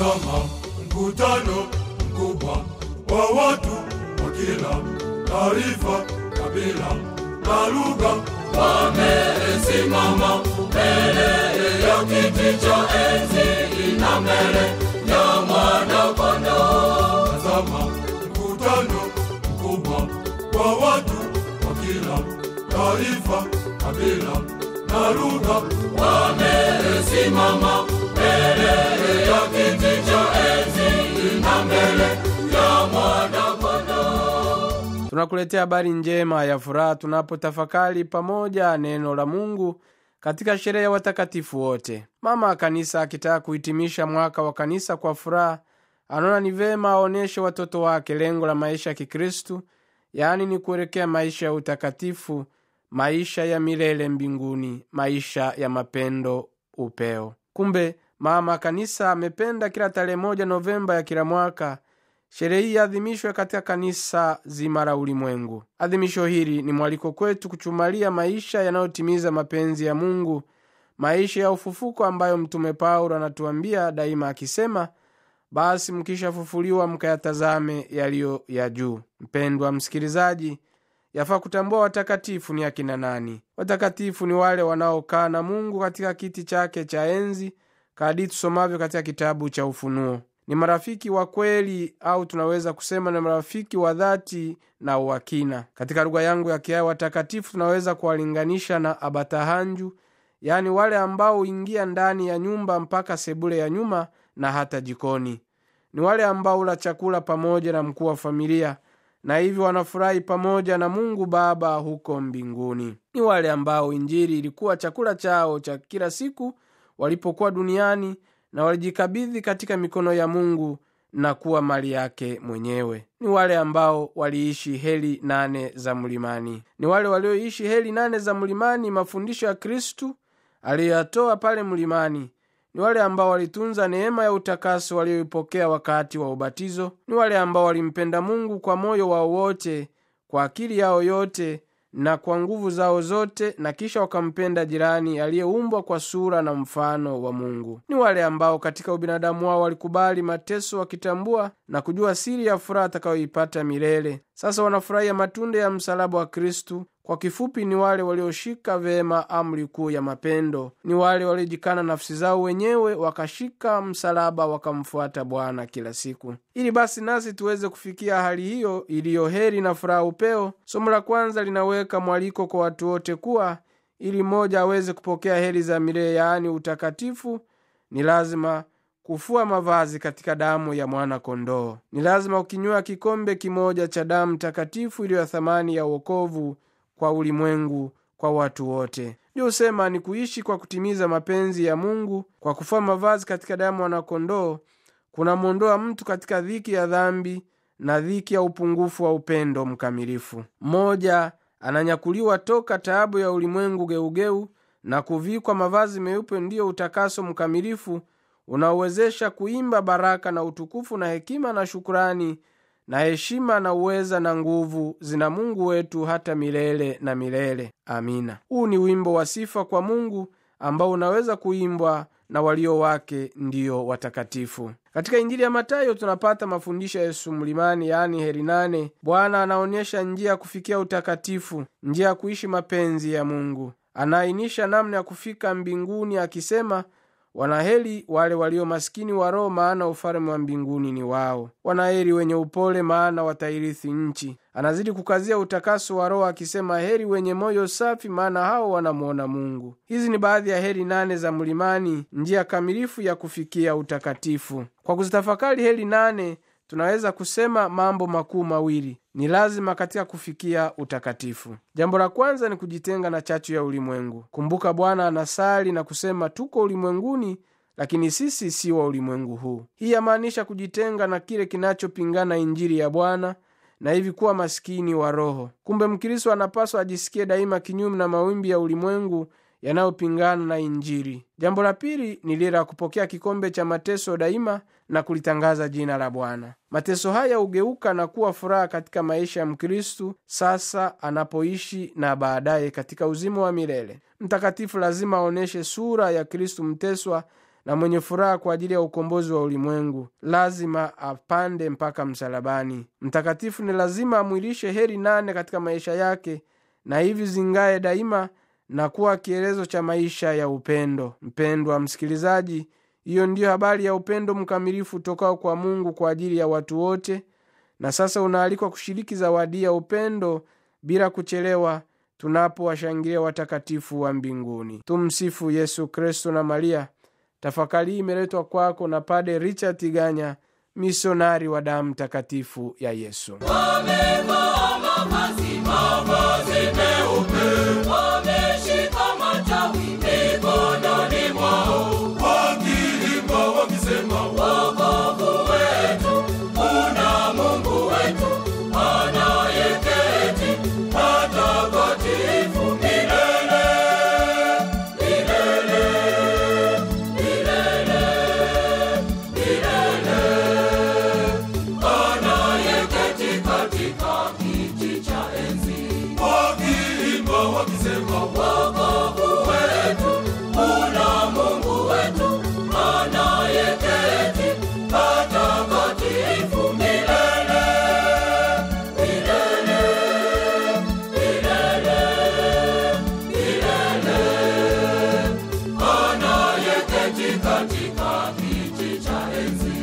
Tazama mkutano mkubwa wa watu wa kila taifa, kabila na lugha, wamesimama mbele ya kiti cha enzi na mbele ya Mwana-Kondoo. Tazama mkutano mkubwa wa watu wa kila taifa, kabila na lugha, wamesimama mbele ya kiti cha enzi na mbele ya Mwana-Kondoo. Tunakuletea habari njema ya furaha tunapotafakari pamoja neno la Mungu katika sherehe ya watakatifu wote. Mama kanisa akitaka kuhitimisha mwaka wa kanisa kwa furaha, anaona ni vema aoneshe watoto wake lengo la maisha ya Kikristo, yaani ni kuelekea maisha ya utakatifu, maisha ya milele mbinguni, maisha ya mapendo, upeo. Kumbe mama kanisa amependa kila tarehe 1 Novemba ya kila mwaka sherehe hii adhimishwe katika kanisa zima la ulimwengu. Adhimisho hili ni mwaliko kwetu kuchumalia maisha yanayotimiza mapenzi ya Mungu, maisha ya ufufuko ambayo Mtume Paulo anatuambia daima akisema, basi mkishafufuliwa mkayatazame yaliyo ya juu. Mpendwa msikilizaji, yafaa kutambua watakatifu ni akina nani. Watakatifu ni wale wanaokaa na Mungu katika kiti chake cha enzi, kadri tusomavyo katika kitabu cha Ufunuo. Ni marafiki wa kweli, au tunaweza kusema ni marafiki wa dhati na uwakina. Katika lugha yangu ya Kiai, watakatifu tunaweza kuwalinganisha na abatahanju, yani wale ambao huingia ndani ya nyumba mpaka sebule ya nyuma na hata jikoni. Ni wale ambao hula chakula pamoja na mkuu wa familia, na hivyo wanafurahi pamoja na Mungu Baba huko mbinguni. Ni wale ambao Injili ilikuwa chakula chao cha kila siku walipokuwa duniani, na walijikabidhi katika mikono ya Mungu na kuwa mali yake mwenyewe. Ni wale ambao waliishi heri 8 za mlimani. Ni wale walioishi heri 8 za mlimani, mafundisho ya Kristu aliyoyatoa pale mlimani. Ni wale ambao walitunza neema ya utakaso walioipokea wakati wa ubatizo. Ni wale ambao walimpenda Mungu kwa moyo wao wote, kwa akili yao yote na kwa nguvu zao zote, na kisha wakampenda jirani aliyeumbwa kwa sura na mfano wa Mungu. Ni wale ambao katika ubinadamu wao walikubali mateso, wakitambua na kujua siri ya furaha atakayoipata milele. Sasa wanafurahia matunda ya msalaba wa Kristu. Kwa kifupi, ni wale walioshika vema amri kuu ya mapendo. Ni wale waliojikana nafsi zao wenyewe, wakashika msalaba, wakamfuata Bwana kila siku. Ili basi nasi tuweze kufikia hali hiyo iliyo heri na furaha upeo, somo la kwanza linaweka mwaliko kwa watu wote kuwa ili mmoja aweze kupokea heri za milele, yaani utakatifu, ni lazima kufua mavazi katika damu ya Mwana-Kondoo. Ni lazima ukinywa kikombe kimoja cha damu takatifu iliyo ya thamani ya wokovu kwa ulimwengu, kwa watu wote. Ndio usema ni kuishi kwa kutimiza mapenzi ya Mungu. Kwa kufua mavazi katika damu ya Mwana-Kondoo kuna mwondoa mtu katika dhiki ya dhambi na dhiki ya upungufu wa upendo mkamilifu. Mmoja ananyakuliwa toka taabu ya ulimwengu geugeu na kuvikwa mavazi meupe, ndiyo utakaso mkamilifu unaowezesha kuimba baraka na utukufu na hekima na shukrani na heshima na uweza na nguvu zina Mungu wetu hata milele na milele. Amina. Huu ni wimbo wa sifa kwa Mungu ambao unaweza kuimbwa na walio wake, ndiyo watakatifu. Katika Injili ya Mathayo tunapata mafundisho ya Yesu mlimani, yaani heri 8. Bwana anaonyesha njia ya kufikia utakatifu, njia ya kuishi mapenzi ya Mungu. Anaainisha namna ya kufika mbinguni akisema, wanaheri wale walio maskini wa roho, maana ufalme wa mbinguni ni wao. Wanaheri wenye upole, maana watairithi nchi. Anazidi kukazia utakaso wa roho akisema, heri wenye moyo safi, maana hao wanamuona Mungu. Hizi ni baadhi ya heri 8 za mlimani, njia kamilifu ya kufikia utakatifu. Kwa kuzitafakari heri 8 tunaweza kusema mambo makuu mawili ni lazima katika kufikia utakatifu. Jambo la kwanza ni kujitenga na chachu ya ulimwengu. Kumbuka Bwana anasali na kusema, tuko ulimwenguni lakini sisi si wa ulimwengu huu. Hii yamaanisha kujitenga na kile kinachopingana Injili ya Bwana na hivi kuwa maskini wa roho. Kumbe Mkristo anapaswa ajisikie daima kinyume na mawimbi ya ulimwengu yanayopingana na Injili. Jambo la pili ni lile la kupokea kikombe cha mateso daima na kulitangaza jina la Bwana. Mateso haya hugeuka na kuwa furaha katika maisha ya Mkristo sasa anapoishi na baadaye katika uzima wa milele. Mtakatifu lazima aoneshe sura ya Kristo mteswa na mwenye furaha kwa ajili ya ukombozi wa ulimwengu, lazima apande mpaka msalabani. Mtakatifu ni lazima amwilishe heri 8 katika maisha yake, na hivi zingae daima na kuwa kielezo cha maisha ya upendo. Mpendwa msikilizaji, hiyo ndiyo habari ya upendo mkamilifu utokao kwa Mungu kwa ajili ya watu wote. Na sasa unaalikwa kushiriki zawadi ya upendo bila kuchelewa, tunapowashangilia watakatifu wa mbinguni. Tumsifu Yesu Kristo na Maria. Tafakari imeletwa kwako na Padre Richard Tiganya, misionari wa damu takatifu ya Yesu. Wamevaa mavazi meupe, wameshika matawi mikononi mwao, wakiimba wakisema, wokovu wetu una Mungu wetu anayeketi patakatifu milele, milele, milele, milele, anayeketi katika kiti cha enzi, wakiimba wakisema, wokovu wetu una Mungu wetu anayeketi patakatifu milele, milele, milele, milele, anayeketi katika kiti cha enzi.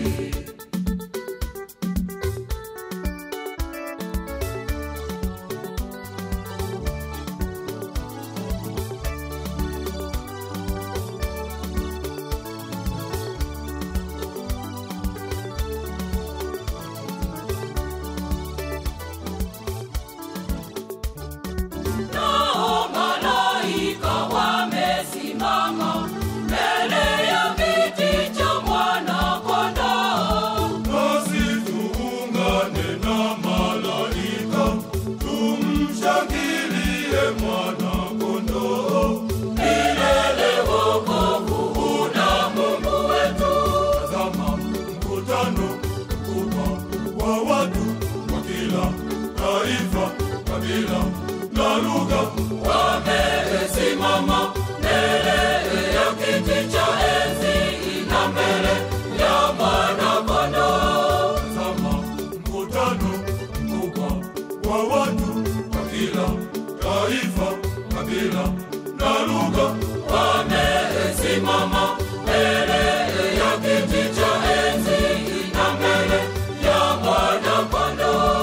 Nao malaika wamesimama mbele ya kiti cha Mwana-Kondoo. Nasi tuungane na malaika, tumshangilie Mwana-Kondoo. Milele wokovu una Mungu wetu. Tazama mkutano mkubwa wa watu wa kila taifa, kabila na lugha, wamesimama mbele ya kiti cha enzi na mbele ya Mwana-Kondoo. Tazama mkutano mkubwa wa watu wa kila taifa, kabila na lugha, wamesimama mbele ya kiti cha enzi na mbele ya Mwana-Kondoo.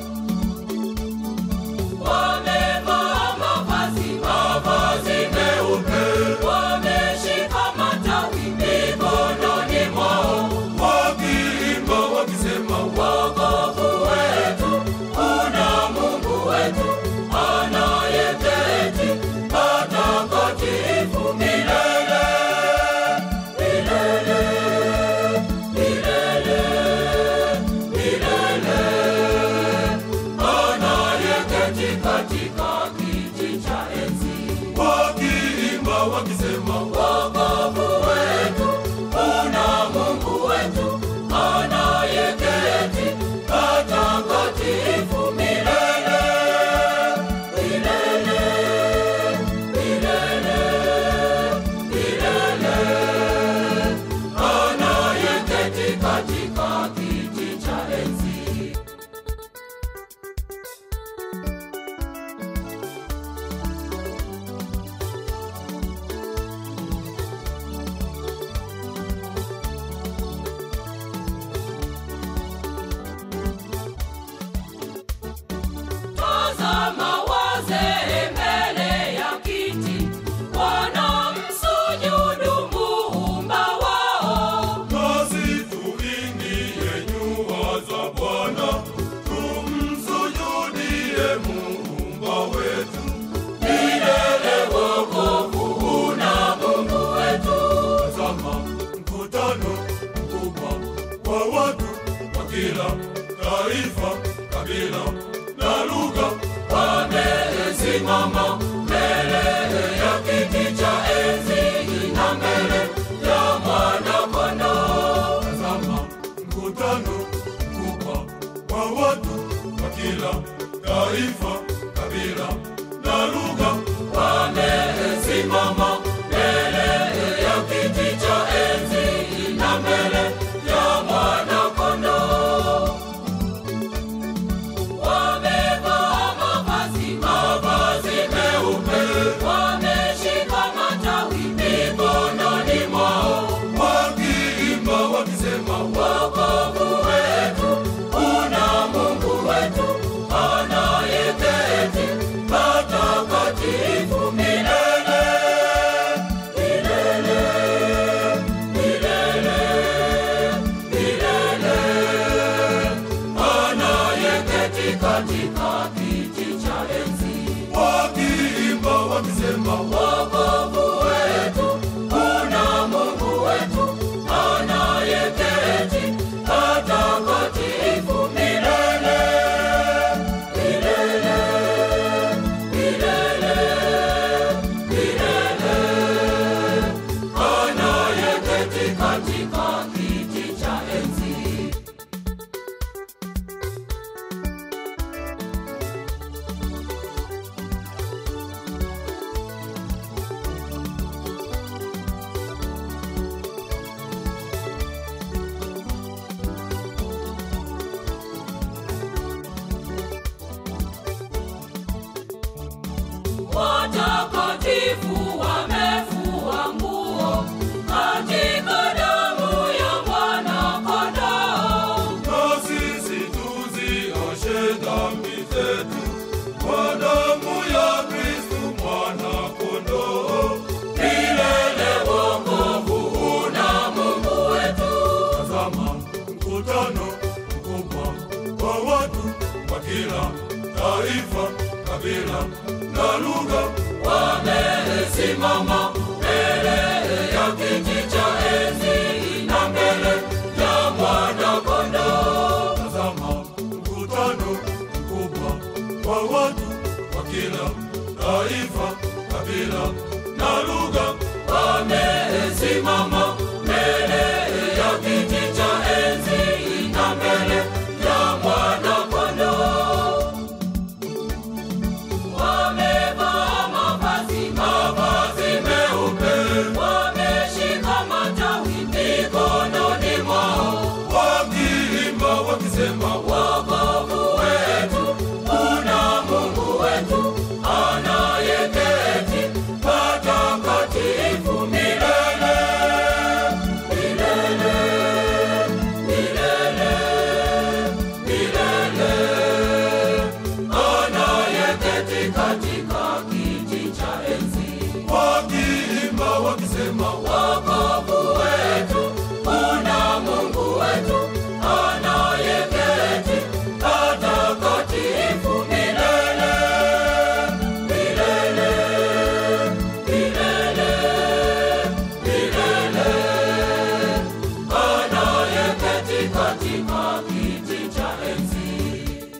Wamevaa mavazi meupe, wameshika matawi mikononi mwao, wakiimba wakisema, wokovu wetu una Mungu wetu anayeketi patakatifu milele, milele, milele, milele, anayeketi katika kiti cha enzi, wakiimba wakisema, wokovu wetu una Mungu wetu anayeketi patakatifu milele, milele, milele, milele, anayeketi katika kiti cha enzi. Tazama wazee mbele ya kiti, wanamsujudu Muumba wao. Nasi tuingie nyua za Bwana, tumsujudie Muumba wetu. Milele wokovu una Mungu wetu. Tazama mkutano mkubwa wa watu wa kila taifa, kabila na lugha, wamesimama mbele ya kiti cha enzi na mbele ya Mwana-Kondoo. Tazama mkutano mkubwa wa watu wa kila taifa, kabila na lugha, wamesimama mbele ya kiti cha enzi wakisema wokovu wetu una Mungu wetu anayeketi patakatifu milele, milele, milele, milele, anayeketi katika kiti cha enzi. Wakiimba wakisema wokovu wetu una Mungu wetu anayeketi patakatifu milele, milele, milele, milele, anayeketi katika kiti cha enzi. Watakatifu wamefua nguo katika damu ya Mwana-Kondoo, na sisi tuzioshe dhambi zetu kwa damu ya Kristo Mwana-Kondoo. Milele wokovu una Mungu wetu. Tazama mkutano mkubwa wa watu wa kila taifa, kabila na lugha wamesimama mbele ya kiti cha enzi na mbele ya Mwana-Kondoo. Tazama mkutano mkubwa wa watu wa kila taifa, kabila na lugha wamesimama